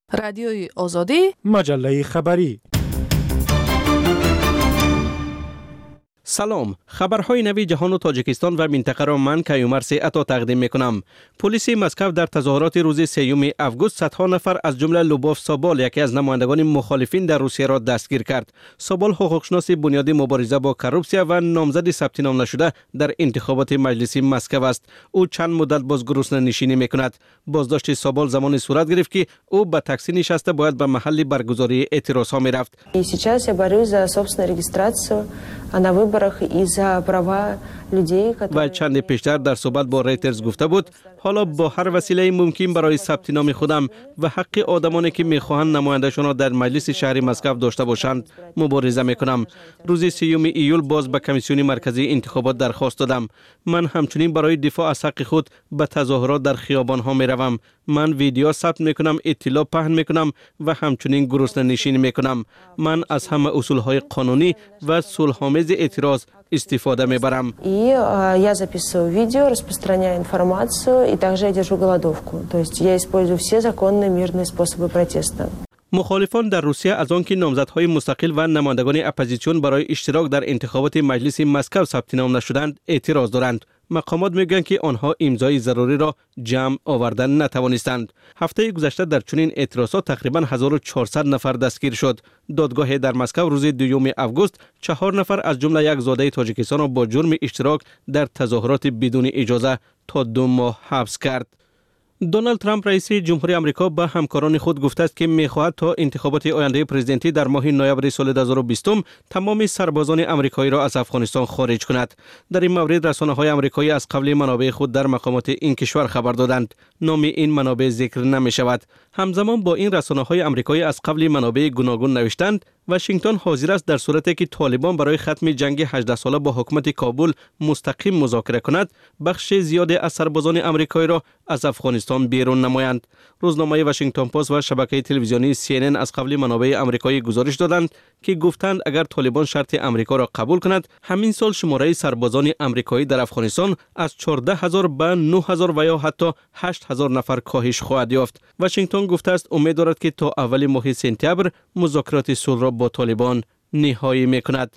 رادیوی آزادی، مجله خبری. سلام، خبرهای نوی جهان و تاجیکستان و منطقه را من کیومرث عطا تقدیم میکنم. پلیس مسکو در تظاهرات روز 3 آگوست صدها نفر از جمله لوبوف سابال، یکی از نمایندگان مخالفین در روسیه را دستگیر کرد. سابال حقوقشناس بنیادی مبارزه با کروپسیا و نامزد ثبت نام نشده در انتخابات مجلسی مسکو است. او چند مدت باز گرسنه نشینی میکند. بازداشت سابال زمانی صورت گرفت که او به تاکسی نشسته باید به محل برگزاری اعتراض ها میرفت. Сейчас я борюсь за собственную регистрацию на выборах и за права людей, و چند پیشتر در صحبت با ریترز گفته بود حالا با هر وسیله ممکن برای ثبت نام خودم و حق آدمانی که میخواهند نماینده‌شان را در مجلس شهر مسکو داشته باشند مبارزه میکنم. روز 3 ایول باز به کمیسیون مرکزی انتخابات درخواست دادم. من همچنین برای دفاع از حق خود به تظاهرات در خیابان ها میروم. من ویدیو ثبت میکنم، اطلاع پهن میکنم و همچنین گرسنه نشینی میکنم. من از همه اصول های قانونی و صلح‌آمیز اعتراض استفاده میبرم. И я записываю видео, распространяю информацию, и также я держу голодовку. То есть я использую все законные мирные способы протеста. مخالفان در روسیه از آنکه نامزدهای مستقل و نمایندگان اپوزیسیون برای اشتراک در انتخابات مجلس مسکو ثبت نام نشدند اعتراض دارند. مقامات میگویند که آنها امضای ضروری را جمع آوردن نتوانستند. هفته گذشته در چنین اعتراضات تقریبا 1400 نفر دستگیر شد. دادگاه در مسکو روز 2 آگوست 4 نفر از جمله یک زاده تاجیکستان را با جرم اشتراک در تظاهرات بدون اجازه تا 2 ماه حبس کرد. دونالد ترامپ رئیس جمهوری آمریکا به همکاران خود گفته است که می‌خواهد تا انتخابات آینده پرزیدنتی در ماه نوامبر سال 2020 تمام سربازان آمریکایی را از افغانستان خارج کند. در این مورد رسانه‌های آمریکایی از قبل منابع خود در مقامات این کشور خبر دادند. نام این منابع ذکر نمی‌شود. همزمان با این رسانه‌های آمریکایی از قبل منابع گوناگون نوشتند واشنگتن حاضر است در صورتی که طالبان برای ختم جنگ 18 ساله با حکومت کابل مستقیم مذاکره کند، بخش زیادی از سربازان آمریکایی را از افغانستان بیرون نمایند. روزنامه واشنگتن پست و شبکه تلویزیونی CNN از قبل منابع آمریکایی گزارش دادند که گفتند اگر طالبان شرط آمریکا را قبول کند، همین سال شماره سربازان آمریکایی در افغانستان از 14000 به 9000 و یا حتی 8000 نفر کاهش خواهد یافت. واشنگتن گفته است امید دارد که تا اول ماه سپتامبر مذاکرات صلح را با طالبان نهایی میکند.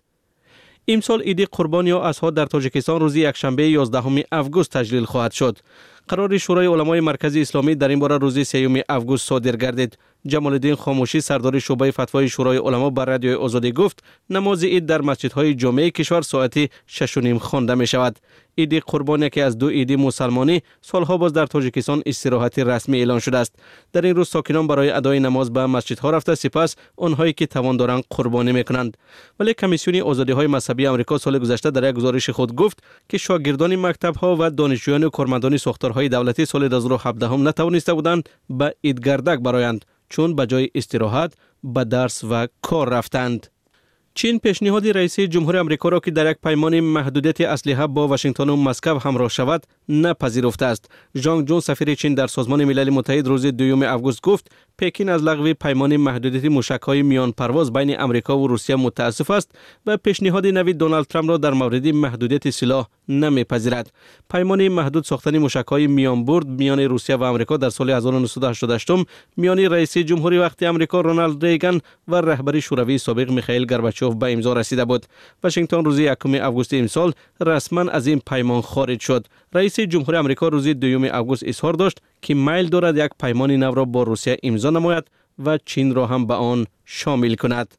امسال عید قربان یا اضحی در تاجیکستان روز یکشنبه 11 آگوست تجلیل خواهد شد. قرار شورای علمای مرکزی اسلامی در این باره روز 3 آگوست صادر گردید. جمال الدین خاموشی سردار شعبه فتوای شورای علما بر رادیوی آزادی گفت نماز عید در مسجدهای جامع کشور ساعت 6:30 خوانده می شود. عید قربان که از 2 عید مسلمانی سالها باز در تاجیکستان استراحت رسمی اعلان شده است. در این روز ساکنان برای ادای نماز به مسجدها رفته سپس آنهایی که توان دارند قربانی میکنند. ولی کمیسیون آزادی‌های مذهبی آمریکا سال گذشته در یک گزارش خود گفت که شاگردان مکتب‌ها و دانشجویان و کارمندان ساختارهای دولتی سال 2017 هم نتوانسته بودند به عید گردک برآیند چون به جای استراحت به درس و کار رفتند. چین پیشنهاد رئیس جمهور آمریکا را که در یک پیمان محدودیت اسلحه با واشنگتن و مسکو همراه شود نپذیرفته است. ژانگ جون سفیر چین در سازمان ملل متحد روز 2 آگوست گفت پکین از لغو پیمان محدودیت موشک‌های میان پرواز بین آمریکا و روسیه متاسف است و پیشنهاد نوی دونالد ترامپ را در مورد محدودیت سلاح نمیپذیرد. پیمان محدود ساختن موشک‌های میان برد میان روسیه و آمریکا در سال 1988 میان رئیس جمهوری وقتی آمریکا رونالد ریگان و رهبر شوروی سابق میخائیل گورباچوف به امضا رسیده بود. واشنگتن روز 1 آگوست امسال رسما از این پیمان خارج شد. رئیس جمهوری آمریکا روز 2 آگوست اظهار داشت که میل دارد یک پیمان نو را با روسیه امضا نماید و چین را هم به آن شامل کند.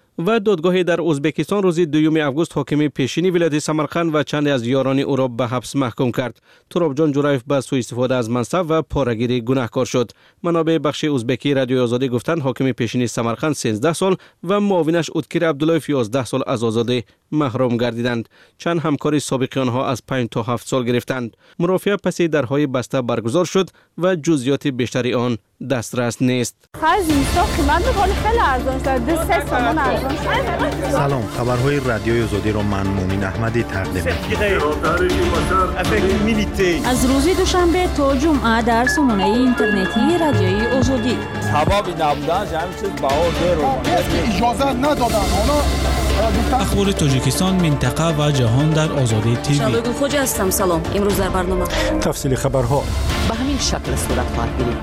و دادگاهی در ازبکستان روز 2 آگوست حاکم پیشینی ولایت سمرقند و چند از یاران او را به حبس محکوم کرد. ترابجان جورایف به سوء استفاده از منصب و پاره‌گیری گناهکار شد. منابع بخش ازبکی رادیو آزادی گفتند حاکم پیشینی سمرقند 13 سال و معاونش اوتکیر عبداللهیف 11 سال از آزادی محروم گردیدند. چند همکار سابق آنها از 5 تا 7 سال گرفتند. مرافعه پس درهای بسته برگزار شد و جزئیات بیشتری آن دسترس نیست. سلام، خبرهای رادیوی آزادی را من مومن احمدی تقدیم می‌کنم. از روز دوشنبه تا جمعه در سامانه اینترنتی رادیوی آزادی. هوایی نبودن همین چیز بهار اجازه ندادن. اخبار تاجیکستان، منطقه و جهان در آزادی تیوی. شادو خوج هستم. سلام. امروز در برنامه تفصیل خبرها. به همین این شکل صورت خواهد گرفت.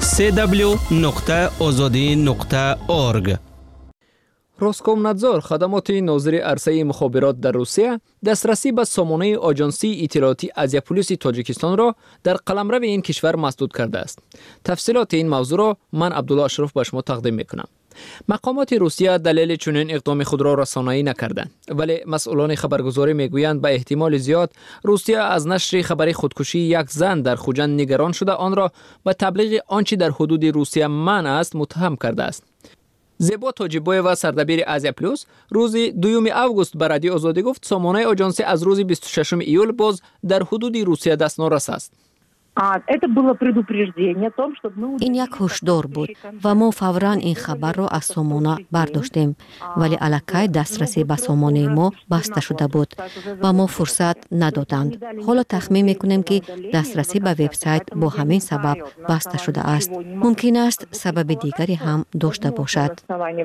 www.azadi.org. روسکومنادزور خدمات ناظر عرصه مخابرات در روسیه دسترسی به سامانه آژانسی اطلاعاتی آزیا پلیس تاجیکستان را در قلمرو این کشور مسدود کرده است. تفصیلات این موضوع را من عبدالله اشرف به شما تقدیم میکنم. مقامات روسیه دلیل چنین اقدام خود را رسانه‌ای نکردند، ولی مسئولان خبرگزاری میگویند به احتمال زیاد روسیه از نشر خبری خودکشی یک زن در خوجند نگران شده آن را به تبلیغ آنچه در حدود روسیه منع است متهم کرده است. زیبا تاجیبویوا سردبیر آزیا پلوس روز 2 اوگوست به رادیو آزادی گفت سامانه آژانسی از روز 26 ایول باز در حدود روسیه دستنارس است. این یک هشدار بود و ما فوراً این خبر را از سامانه برداشتیم، ولی الکی دسترسی به سامانه ما بسته شده بود و ما فرصت ندادند. حالا تخمین میکنیم که دسترسی به وبسایت با همین سبب بسته شده است. ممکن است سبب دیگری هم داشته باشد.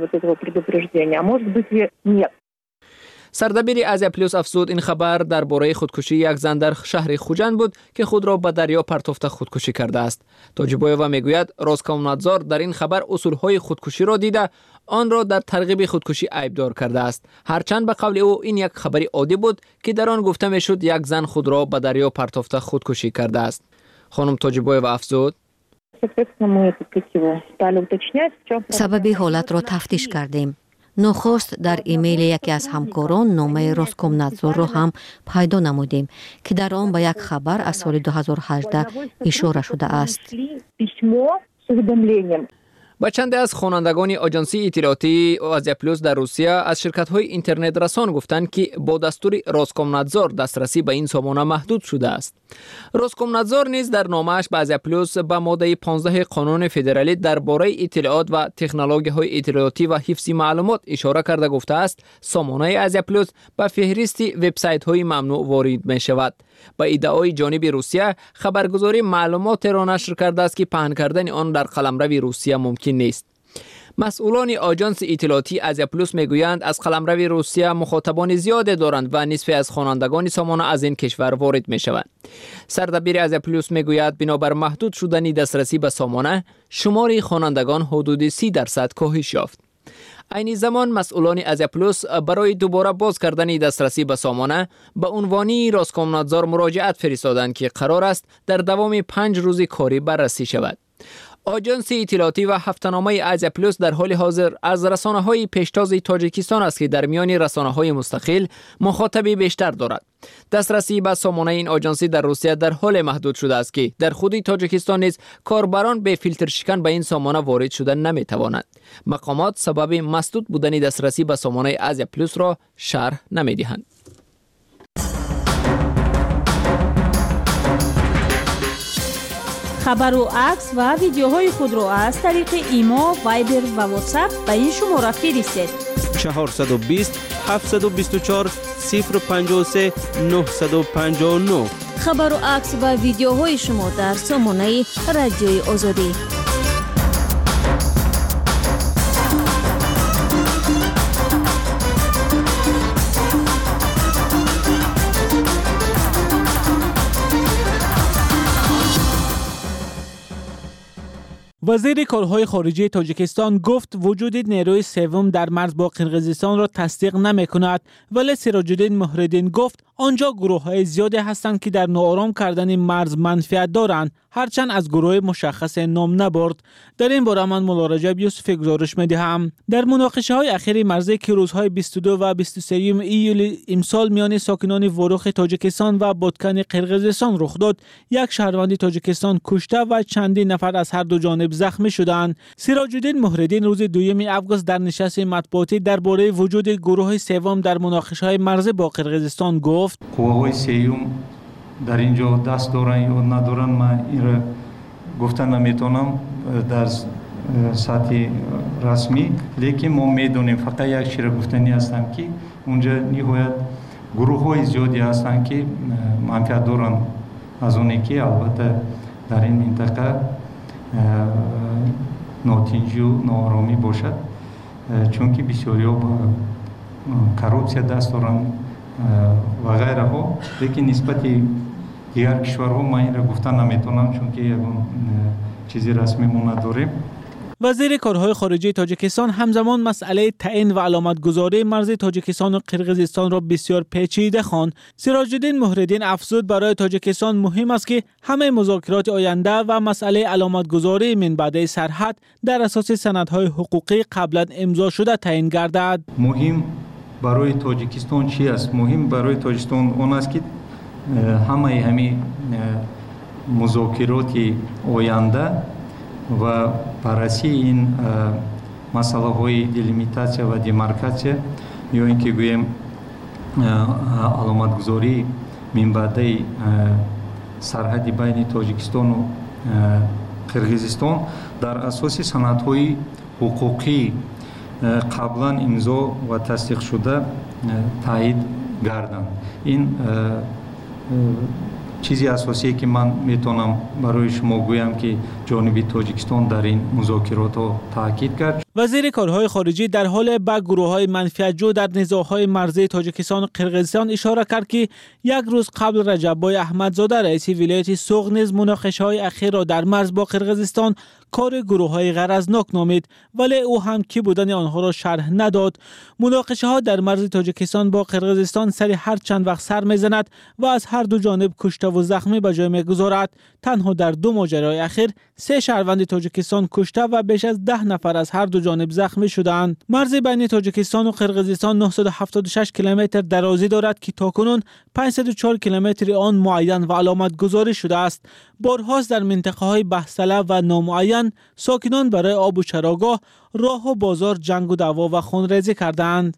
سردبیر آزیا پلوس افزود این خبر درباره خودکشی یک زن در شهر خوجند بود که خود را به دریا پرتافته خودکشی کرده است. تاجیبویوا میگوید روسکومنادزور در این خبر اصولهای خودکشی را دیده آن را در ترغیب خودکشی عیبدار کرده است، هرچند به قول او این یک خبری عادی بود که در آن گفته میشد یک زن خود را به دریا پرتافته خودکشی کرده است. خانم تاجیبویوا افزود سبب حالت را تفتیش کردیم. نخست در ایمیل یکی از همکاران نامه روسکومنادزور را هم پیدا نمودیم که در آن به یک خبر از سال 2018 اشاره شده است. با چند از خوانندگان آژانسی اطلاعاتی آزیا پلوس در روسیه از شرکت‌های اینترنت رسان گفتند که با دستور روسکومنادزور دسترسی به این سامانه محدود شده است. روسکومنادزور نیز در نامه‌اش به آزیا پلوس به ماده 15 قانون فدرالی درباره اطلاعات و تکنولوژی‌های اطلاعاتی و حفظ معلومات اشاره کرده گفته است سامانه آزیا پلوس به فهرست وبسایت‌های ممنوع وارد می‌شود. با ادعای جانب روسیه خبرگزاری معلومات را نشر کرده است که پهن کردن آن در قلمرو روسیه ممکن نیست. مسئولان آژانس اطلاعاتی آزیا پلوس میگویند از قلمرو روسیه مخاطبان زیاد دارند و نصف از خوانندگان سامانه از این کشور وارد میشوند. سردبیر آزیا پلوس میگوید بنابر محدود شدن دسترسی به سامانه شمار خوانندگان حدود 30% کاهش یافت. این زمان مسئولان آزیا پلوس برای دوباره باز کردن دسترسی به سامانه به عنوان روسکومنادزور مراجعت فرستادند که قرار است در دوام 5 روز کاری بررسی شود. آژانس اطلاعاتی و هفته‌نامه آزیا پلوس در حال حاضر از رسانه‌های پیشتاز تاجیکستان است که در میان رسانه‌های مستقل مخاطبی بیشتر دارد. دسترسی به سامانه این آژانسی در روسیه در حال محدود شده است که در خود تاجیکستان نیز کاربران به فیلتر شکن به این سامانه وارد شدن نمی‌توانند. مقامات سبب مسدود بودن دسترسی به سامانه آزیا پلوس را شرح نمی‌دهند. خبر و عکس و ویدیوهای خود را از طریق ایما، وایبر و واتساپ به این شماره فرستید. 420 724 053 959. خبر و عکس و ویدیوهای شما در سامانه رادیوی آزادی. وزیر کارهای خارجه تاجیکستان گفت وجود نیروی سوم در مرز با قرقیزستان را تصدیق نمی‌کند، ولی سراج‌الدین مهرالدین گفت آنجا گروه‌های زیادی هستند که در ناآرام کردن مرز منفعت دارند، هرچند از گروه مشخص نام نبرد. در این باره من مولا رجب یوسفی گزارش می‌دهم. در مناقشه‌های اخیر مرزی که روزهای 22 و 23 ایول امسال میان ساکنان وروخ تاجیکستان و بادکن قرقیزستان رخ داد، یک شهروند تاجیکستان کشته و چندین نفر از هر دو جانب زخمی شدند. سراج‌الدین مهرالدین روز 2 اوگوست در نشست مطبوعاتی درباره وجود گروه سوم در مناقشه‌های مرزی با قرقیزستان گفت: قوه‌های سوم در اینجا دست دارن یا ندارن من این را گفتن نمیتونم در سطح رسمی، لیکن ما میدونیم فقط یک چیز گفتنی هستن که اونجا نهایت گروه‌های زیادی هستن که منفعت دارن از اونی که البته در این منطقه ناتنجی و ناآرامی باشد، چون که بسیاری ها با کروپسیا دست دارن و غیره ها، لیکن نسبت دیگر کشورها ما این را گفتن نمیتونم چون که چیزی رسمی ما نداریم. وزیر کارهای خارجه تاجیکستان همزمان مسئله تعیین و علامتگذاری مرز تاجیکستان و قرقیزستان را بسیار پیچیده خواند. سراج الدین محردین افزود برای تاجیکستان مهم است که همه مذاکرات آینده و مسئله علامتگذاری منبع سرحد در اساس سندهای حقوقی قبلا امضا شده تعیین گردد. مهم برای تاجیکستان چی است؟ مهم برای تاجیکستان اون است که همه مذاکرات آینده و بررسی این مسئله های دلیمیتاسیا و دیمارکاسیا یا اینکه گویم علامتگذاری منبع سرحدی بین تاجیکستان و قرقیزستان در اساس سندهای حقوقی قبلا امضا و تصدیق شده تایید گردند. این چیزی اساسی که من میتونم برای شما گویم که جانب تاجیکستان در این مذاکرات ها تاکید کرد. وزیر کارهای خارجه در حال به گروه‌های منفعت‌جو در نزاع‌های مرزی تاجیکستان و قرقیزستان اشاره کرد که یک روز قبل رجب‌بای احمدزاده رئیس ولایت سوغ نیز مناقشه‌های اخیر را در مرز با قرقیزستان کار گروه‌های غرضناک نامید، ولی او هم کی بودن آنها را شرح نداد. مناقشه‌ها در مرز تاجیکستان با قرقیزستان سری هر چند وقت سر می‌زند و از هر دو جانب کشته و زخمی به جای می‌گذارد. تنها در 2 ماجرای اخیر 3 شهروند تاجیکستان کشته و بیش از 10 نفر از هر دو جانب زخمی شدند. مرز بین تاجیکستان و قرقیزستان 976 کیلومتر درازی دارد که تاکنون 504 کیلومتر آن معین و علامت گذاری شده است. بارهاست در منطقه‌های بحث‌طلب و نامعین ساکنان برای آب و چراگاه، راه و بازار جنگ و دعوا و خونریزی کردند.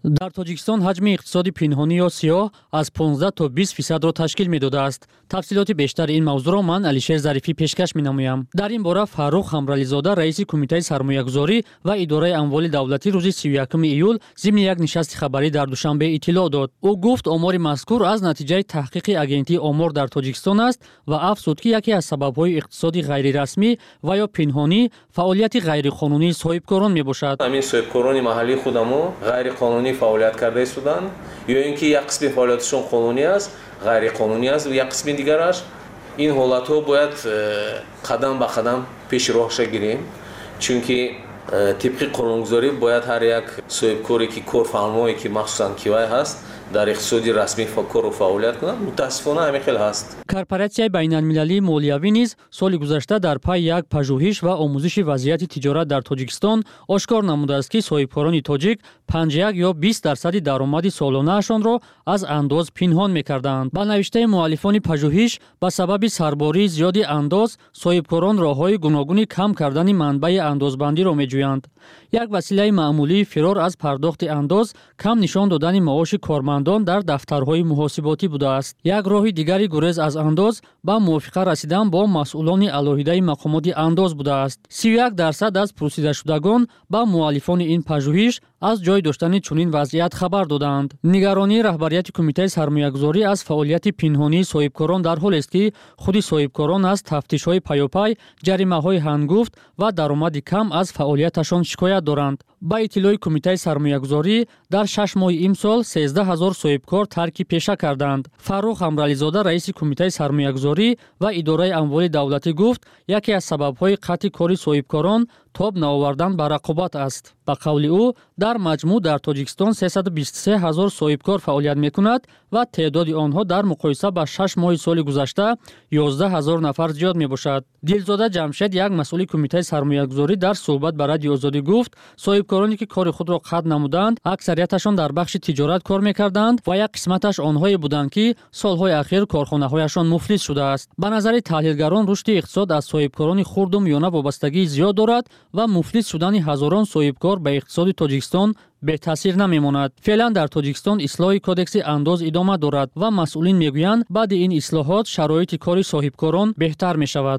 در تاجیکستان حجم اقتصادی پنهانی یا سیاه از 15 تا 20% را تشکیل می‌داده است. تفصیلات بیشتر این موضوع را من علیشیر ظریفی پیشکش می‌نمایم. در این باره فاروق حمرالی‌زاده رئیس کمیته سرمایه‌گذاری و اداره اموال دولتی روز 31 ایول ضمن یک نشست خبری در دوشنبه اطلاع داد. او گفت آمار مذکور از نتیجه تحقیق اگنتی آمار در تاجیکستان است و افزود که یکی از سبب‌های اقتصادی غیررسمی و یا پنهانی فعالیت غیرقانونی صاحبکاران میباشد. همین صاحبکاران محلی خودمون غیرقانونی فعالیت کرده شدن یا اینکه یک قسم فعالیتشون قانونی است، غیر قانونی است و یک قسم دیگرش. این حالت‌ها باید قدم به قدم پیش روش گیریم، چونکه طبق قانونگذاری باید هر یک صاحبکاری که کارفرمایی که مخصوصاً کیوای هست در اقتصادی رسمی کار و فعالیت کنند. متاسفانه همین خیلی هست. کورپوراسیای بین‌المللی مولیوی نیز سال گذشته در پی یک پژوهش و آموزش وضعیت تجارت در تاجیکستان آشکار نموده است که صاحبکاران تاجیک 51 یا 20% درآمد سالانه‌شان را از انداز پنهان می‌کردند. با نوشته مؤلفان پژوهش با سبب سرباری زیاد انداز صاحبکاران راه‌های گوناگون کم کردن منبع اندازبندی را می‌جویند. یک وسیله معمولی فرار از پرداخت انداز کم نشان دادن معاش کارمندان در دفترهای محاسباتی بوده است. یک راه دیگری گریز از انداز با موافقه رسیدن با مسئولان علیحده مقامات انداز بوده است. 31% از پرسیده شدگان با مؤلفان این پژوهش از جای داشتن چنین وضعیت خبر دادند. نگرانی رهبریت کمیته سرمایه‌گذاری از فعالیت پنهانی صاحبکاران در حالی است که خود صاحبکاران از تفتیش‌های پیاپی، جریمه‌های هنگفت و درآمد کم از فعالیتشان شکایت دارند. با اطلاع کمیته سرمایه‌گذاری در 6 ماه امسال 13000 صاحبکار ترک پیشه کردند. فاروق حمرالی‌زاده رئیس کمیته سرمایه‌گذاری و اداره اموال دولتی گفت یکی از سبب‌های قطع کار صاحبکاران تاب نآوردن به رقابت است. با قول او در مجموع در تاجیکستان 323000 صاحبکار فعالیت می‌کند و تعداد آنها در مقایسه با 6 ماه سال گذشته 11000 نفر زیاد میباشد. دلزاده جمشید یک مسئول کمیته سرمایه‌گذاری در صحبت با رادیو آزادی گفت صاحبکارانی که کار خود را قطع نمودند اکثریتشان در بخش تجارت کار می‌کردند و یک قسمتش آنهایی بودند که سالهای اخیر کارخانه‌هایشان مفلس شده است. به نظر تحلیلگران رشد اقتصاد از صاحبکاران خرد و میانه وابستگی زیاد دارد و مفلس شدن هزاران صاحبکار به اقتصاد تاجیکستان به تاثیر نمیماند. فعلا در تاجیکستان اصلاح کدکس انداز ادامه دارد و مسئولین میگویند بعد این اصلاحات شرایط کاری صاحبکاران بهتر می شود.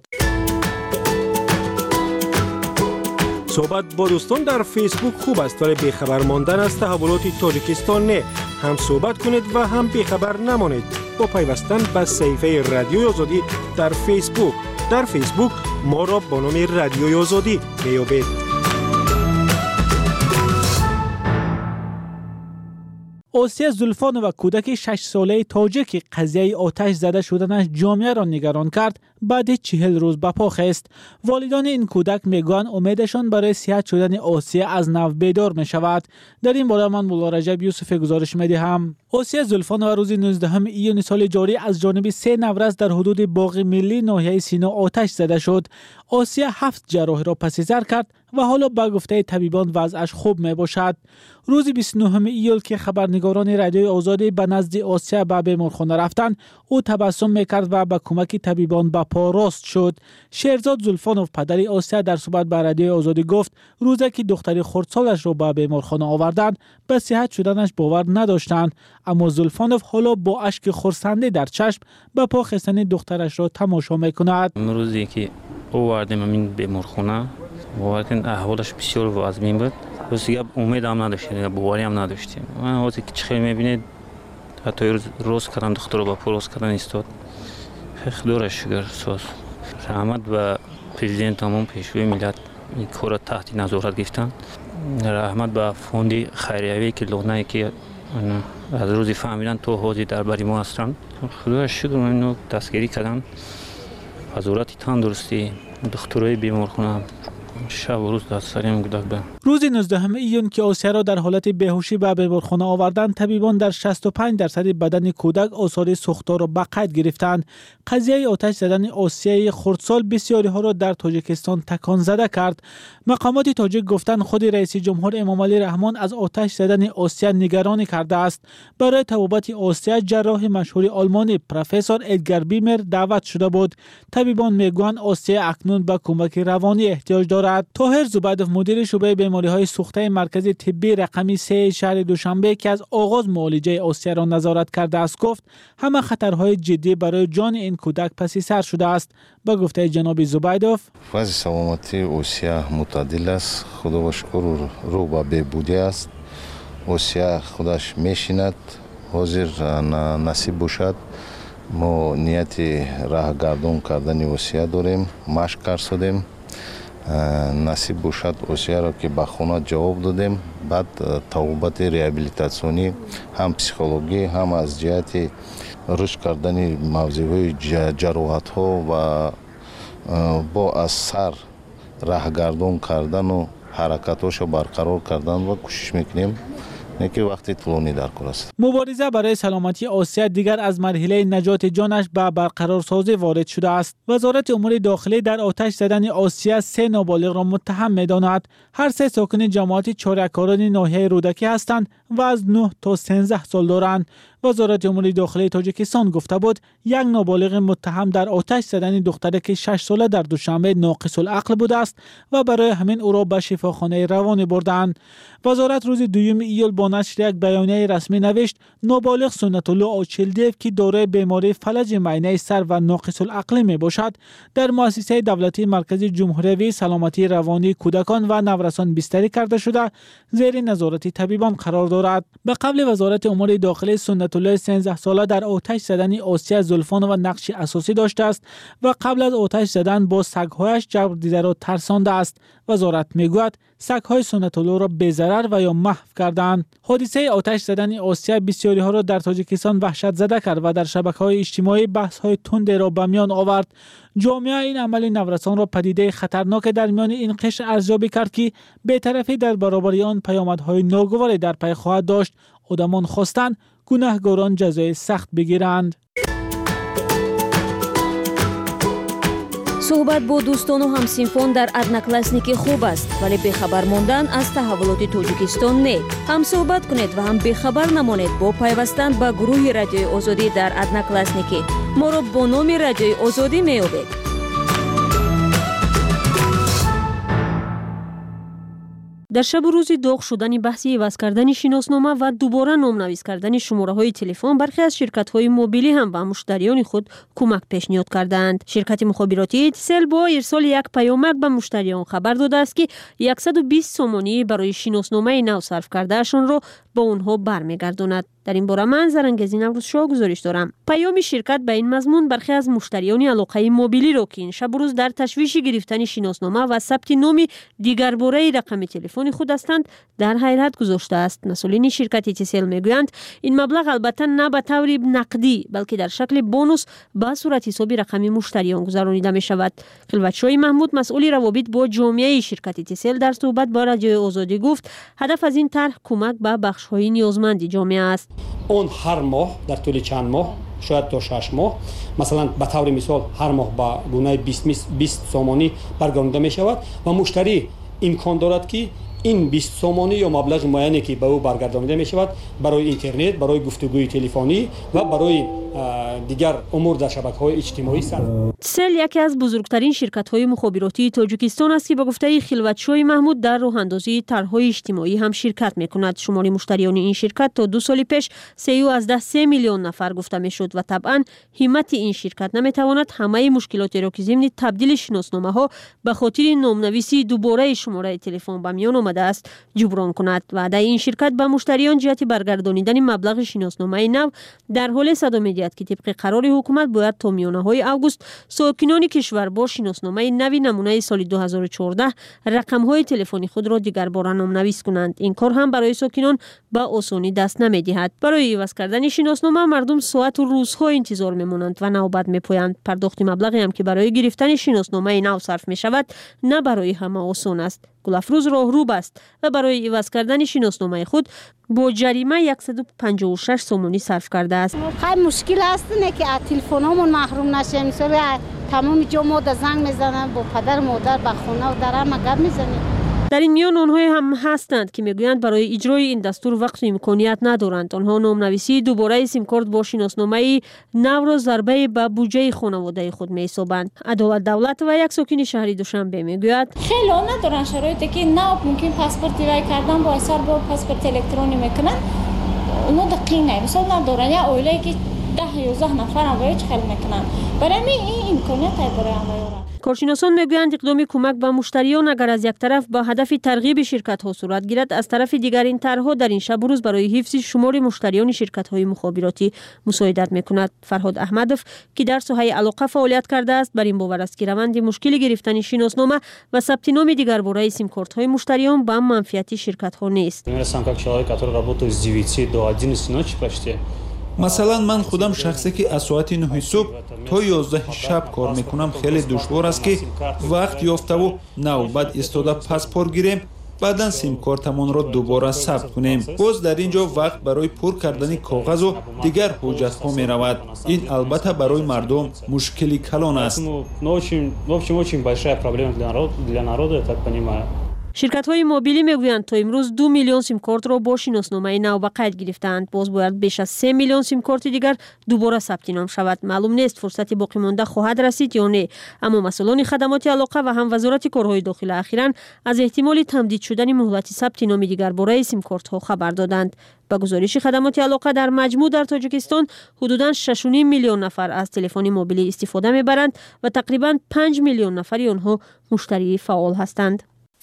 صحبت با دوستان در فیسبوک خوب است ولی بیخبر ماندن از تحولات تاجیکستان نه. هم صحبت کنید و هم بیخبر نمانید با پیوستن به صفحه رادیوی آزادی در فیسبوک. در فیسبوک ما را با نام رادیوی آزادی میابید. اوسیه زلفانو و کودک 6 ساله تاجیک قضیه آتش زده شدنش جامعه را نگران کرد بعد 40 روز به پا خست. والدان این کودک میگویند امیدشان برای صحت شدن اوسیه از نو بیدار می شود. در این باره من مولا رجب یوسف گزارش میدهم. اوسیه زلفانو روز 19 ایون سال جاری از جانب 3 نورس در حدود باغ ملی ناحیه سینا آتش زده شد. اوسیه 7 جراحی را پس سر کرد و حالا به گفته طبیبان وضعش خوب می باشد. روز 29 ایول که خبرنگاران رادیوی آزادی به نزد اوسیه به بیمارخانه رفتند، او تبسم میکرد و به کمک طبیبان به پا راست شد. شیرزاد زلفانوف پدر اوسیه در صحبت با رادیوی آزادی گفت روزی که دختر خردسالش را به بیمارخانه آوردند به صحت شدنش باور نداشتند، اما زلفانوف حالا با اشک خرسنده در چشم به پا خستن دخترش را تماشا میکند. روزی که آوردیم این بیمارخانه واقعا احوالش بسیار وضعین بود. روزی امید هم نداشتیم، باوری هم نداشتیم. من وقتی که چخیل میبینید حتی روز کردن دختر رو با پا روز کردن ایستاد. خداش شکر ساز. رحمت و پرزیدنت تمام پیشروی ملت این کار را تحت نظارت گرفتن. رحمت به فوند خیریه‌ای که لونایی که از روزی فهمیدن تو حاضر در بری ما هستند. خداش شکر اینو دستگیری کردن. وزارت تندرستی دخترای بیمارخانه شب و روز دستسریم گداخته. روز 19 ایون که اوسیه را در حالت بیهوشی به بیمارخانه آوردند، طبیبان در 65% بدن کودک آثار سوختار را به قید گرفتند. قضیه آتش زدن اوسیه خردسال بسیاری ها را در تاجیکستان تکان زده کرد. مقامات تاجیک گفتند خود رئیس جمهور امامعلی رحمان از آتش زدن اوسیه نگرانی کرده است. برای طبابت اوسیه جراح مشهور آلمانی پروفسور ادگر بیمر دعوت شده بود. طبیبان میگویند اوسیه اکنون به کمک روانی احتیاج دارد. دارد. طاهر زبیدوف مدیر شعبه بیماری‌های سوخته مرکز طبی رقمی 3 شهر دوشنبه که از آغاز معالجه آسیا را نظارت کرده است گفت همه خطرهای جدی برای جان این کودک پس سر شده است. با گفته جناب زبیدوف وضع سلامتی آسیا معتدل است، خدا و شکر رو به بهبودی است. آسیا خودش میشیند، حاضر نصیب باشد ما نیت راه گردون کردن آسیا داریم، مشق کردیم، نصیب باشد آسیا را که به خانه جواب دادیم. بعد توبت ریابیلیتاسیونی هم پسیکولوژی هم از جهت رشد کردن موضوع جراحت ها و با اثر راه گردون کردن و حرکاتش برقرار کردن و کوشش میکنیم که وقتی طولانی در کار است. مبارزه برای سلامتی آسیا دیگر از مرحله نجات جانش به برقرارسازی وارد شده است. وزارت امور داخلی در آتش زدن آسیا 3 نابالغ را متهم می‌داند. هر 3 ساکن جماعت چاره‌کاران ناحیه رودکی هستند و از 9 تا 13 سال دارند. وزارت امور داخلی تاجیکستان گفته بود 1 نابالغ متهم در آتش زدن دخترک 6 ساله در دوشنبه ناقص العقل بوده است و برای همین او را به شفاخانه روانی بردند. وزارت روز 2 ایول با نشر یک بیانیه رسمی نوشت نابالغ سنت الله آچلدیو که دارای بیماری فلج معینه سر و ناقص العقل می باشد در مؤسسه دولتی مرکزی جمهوری سلامتی روانی کودکان و نورسان بستری کرده شده زیر نظارت طبیبان قرار دارد. به قبل وزارت امور داخلی سنت الله 13 ساله در آتش زدن آسیا زلفان و نقش اساسی داشته است و قبل از آتش زدن با سگ‌هایش جبر دیده را ترسانده است. وزارت میگوید سگ‌های سنت الله را بی‌ضرر و یا محو کردند. حادثه آتش زدن آسیا بسیاری ها را در تاجیکستان وحشت زده کرد و در شبکه‌های اجتماعی بحث‌های تند را به میان آورد. جامعه این عمل نورسان را پدیده خطرناک در میان این قشر ارزیابی کرد که بی‌طرفی در برابر آن پیامدهای ناگواری در پی خواهد داشت. آدمان خواستند گناهکاران جزای سخت بگیرند. صحبت با دوستان و همسینفان در ادناکلاسنیکی خوب است ولی بخبر ماندن از تحولات تاجیکستان نه. هم صحبت کنید و هم بخبر نمانید با پیوستن به گروه رادیوی آزادی در ادناکلاسنیکی. ما را با نام رادیوی آزادی می‌یابید. در شب و روز داغ شدن بحث عوض کردن شناسنامه و دوباره نام‌نویس کردن شماره‌های تلفن برخی از شرکت‌های موبیلی هم به مشتریان خود کمک پیشنهاد کردند. شرکت مخابراتی ایتیسل با ارسال یک پیامک به مشتریان خبر داده است که 120 سومانی برای شناسنامه نو صرف کردهشان را به آنها برمیگرداند. در این باره من زرنگزین امروزشاه گزارش دارم. پیام شرکت به این مضمون برخی از مشتریان علاقه موبیلی را که این شب و روز در تشویش گرفتن شناسنامه و ثبت نام دیگرباره رقم تلفن خود هستند در حیرت گذاشته است. مسئولین شرکت ایتیسل میگویند این مبلغ البته نه به طور نقدی بلکه در شکل بونوس به صورت حساب رقم مشتریان گذرانیده می شود. خلوتشاه محمود مسئول روابط با جامعه شرکت ایتیسل در صحبت با رادیو آزادی گفت هدف از این طرح کمک به بخش‌های نیازمند جامعه است. اون هر ماه در طول چند ماه شاید تا 6 ماه مثلا به طور مثال هر ماه با گونه 20 سومانی برگردانده می شود و مشتری امکان دارد که این 20 سومانی یا مبلغ معینی که به او برگردانده می شود برای اینترنت، برای گفتگوی تلفنی و برای دیگر امور در شبکه‌های اجتماعی صرف. سل یکی از بزرگترین شرکت‌های مخابراتی تاجیکستان است که به گفته خلوتشاه محمود در راه اندازی طرح‌های اجتماعی هم شرکت می‌کند. شمار مشتریان این شرکت تا 2 سال پیش 3 میلیون نفر گفته می‌شد و طبعاً همت این شرکت نمی‌تواند همه مشکلاتی را که ضمن تبدیل شناسنامه‌ها به خاطر نام‌نویسی دوباره شماره تلفن به میان آمده است جبران کند. وعده این شرکت به مشتریان جهت برگردانیدن مبلغ شناسنامه نو در حال صدام می‌آید که طبق قرار حکومت باید تا میانه‌های اوگوست ساکنان کشور با شناسنامه نوی نمونه سال 2014 رقم‌های تلفنی خود را دیگرباره نام‌نویس کنند. این کار هم برای ساکنان به آسانی دست نمی‌دهد. برای عوض کردن شناسنامه مردم ساعت و روزها انتظار می‌مانند و نوبت می‌پویند. پرداخت مبلغی هم که برای گرفتن شناسنامه نو صرف می‌شود نه برای همه آسان است. گلافروز راهرو است و برای عوض کردن شناسنامه خود با جریمه 156 سومانی صرف کرده است. خیلی مشکل است نه که از تلفنمون محروم نشیم. مثلا تمام جا ما زنگ میزنن با پدر مادر به خونه و در همه گپ میزنیم. در این میان آنها هم هستند که میگویند برای اجرای این دستور وقت و امکانیت ندارند. آنها نامنویسی دوباره سیم کارت با شناسنامه نو را ضربه به بودجه خانواده خود می‌حسابند. عدالت دولت و یک ساکن شهری دوشنبه میگوید خیلی ندارن شرایطی که نو ممکن پاسپورت وای کردن با اثر با پاسپورت الکترونی میکنن. اونو دقیق نه مثلا ندارن یا اولی که 10-11 نفر هم وای خیلی میکنن. برای این امکانیت برای آنها. کارشناسان میگویند اقدام کمک به مشتریان اگر از یک طرف به هدف ترغیب شرکت ها صورت گیرد، از طرف دیگر این طرحها در این شب و روز برای حفظ شمار مشتریان شرکت های مخابراتی مساعدت میکند. فرهاد احمدوف که در ساحه علاقه فعالیت کرده است بر این باور است که روند مشکل گرفتن شناسنامه و ثبت نام دیگر برای سیم کارت های مشتریان به منفعت شرکت ها نیست. مثلا من خودم شخصی که از ساعت 9 صبح تا 11 شب کار میکنم خیلی دشوار است که وقت یافته و نوبت ایستاده پاسپورت گیریم، بعدا سیم کارتمان را دوباره ثبت کنیم. باز در اینجا وقت برای پر کردن کاغذ و دیگر حجت ها می رود. این البته برای مردم مشکلی کلان است. شرکت های موبیلی میگویند تا امروز 2 میلیون سیم کارت را با شناسنامه نو به قید گرفتند. باز باید بیش از 3 میلیون سیم کارت دیگر دوباره ثبت نام شود. معلوم نیست فرصتی باقی مانده خواهد رسید یا نه، اما مسئولان خدمات علاقه و هم وزارت کارهای داخلی اخیراً از احتمال تمدید شدن مهلت ثبت نام دیگر برای سیم کارت ها خبر دادند. با گزارش خدمات علاقه در مجموع در تاجیکستان حدوداً 6.5 میلیون نفر از تلفن موبیلی استفاده میبرند و تقریباً 5 میلیون نفری آنها مشتری فعال هستند.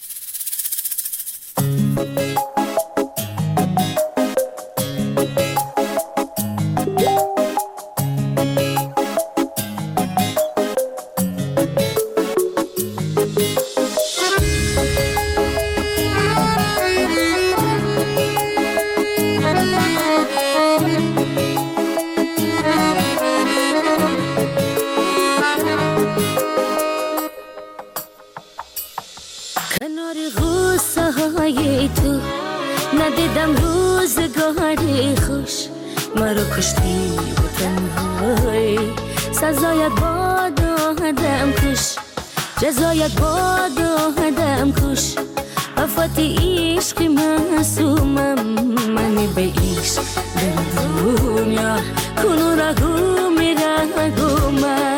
ندیدم روزگاری خوش مرا کشتی و تنهایی، سزایت باد آدم کش، جزایت باد آدم کش، افاتی عشقی معصومم منی به عشق در دنیا کنو رگو میرگو من.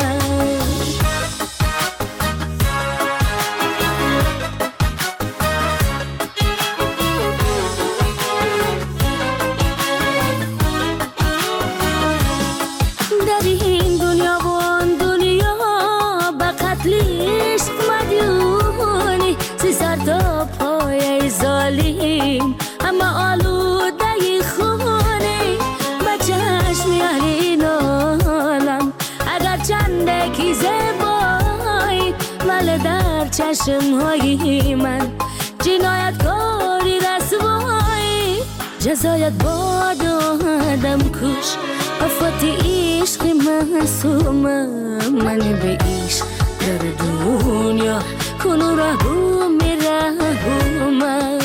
چشم‌های من جنایتکاری رسوایی، جزایت باد آدم کش، افاتی عشق معصومم منی به عشق در دنیا کنو رگو میرگو من.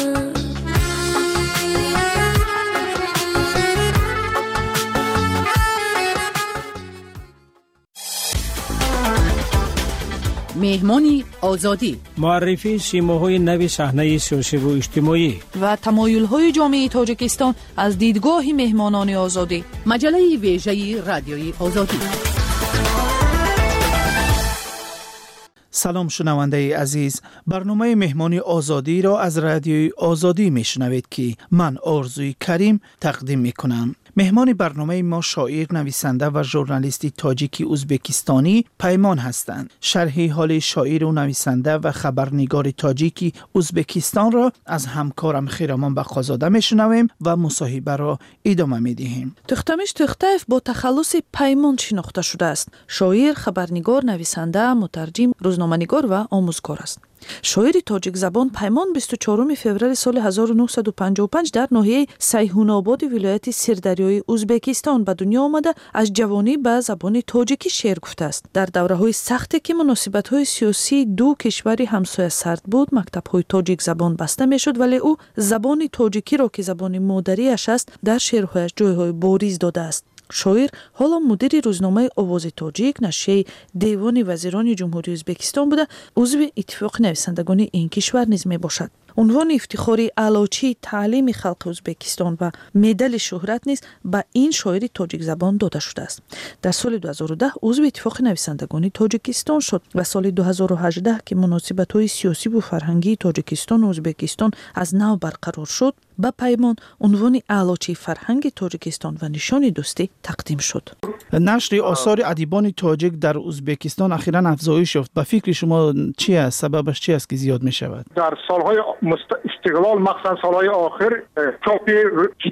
مهمانی آزادی، معرفی سیماهای نو صحنه سیاسی و اجتماعی و تمایل‌های جامعه تاجیکستان از دیدگاه مهمانان آزادی. مجله ویژه رادیوی آزادی. سلام شنونده عزیز، برنامه مهمانی آزادی را از رادیوی آزادی میشنوید که من آرزوی کریم تقدیم میکنم. مهمان برنامه ما شاعر، نویسنده و ژورنالیست تاجیکی ازبکستانی پیمان هستند. شرح حال شاعر و نویسنده و خبرنگار تاجیکی ازبکستان را از همکارم خیرامان بخازاده میشنویم و مصاحبه را ادامه میدهیم. تختمیش تختایف با تخلص پیمان شناخته شده است. شاعر، خبرنگار، نویسنده، مترجم، روزنامه‌نگار و آموزگار است. شاعر تاجیک زبان پیمان 24 فوریه سال 1955 در ناحیه سیحون‌آباد ولایت سردریای ازبکستان به دنیا آمده از جوانی به زبان تاجیکی شعر گفته است. در دوره‌های سختی که مناسبت‌های سیاسی دو کشور همسایه سرد بود، مکتب‌های تاجیک زبان بسته می‌شد، ولی او زبان تاجیکی را که زبان مادری‌اش است در شعرهایش جای‌های بارز داده است. شاعر حالا مدیر روزنامه آواز تاجیک، نشریه دیوان وزیران جمهوری ازبکستان بوده، عضو اتفاق نویسندگان این کشور نیز می باشد. عنوان افتخاری علاچی تعلیم خلق ازبکستان و مدال شهرت نیز به این شاعر تاجیک زبان داده شده است. در سال 2010 عضو اتفاق نویسندگان تاجیکستان شد و سال 2018 که مناسبت‌های سیاسی و فرهنگی تاجیکستان و ازبکستان از نو برقرار شد، با پیمان عنوان علاچی فرهنگ تاجیکستان و نشان دوستی تقدیم شد. نشر آثار ادیبان تاجیک در ازبکستان اخیراً افزایش یافت. به فکر شما چی است؟ سببش چی است که زیاد می شود؟ در سالهای استقلال مخصوصا سالهای آخر چاپ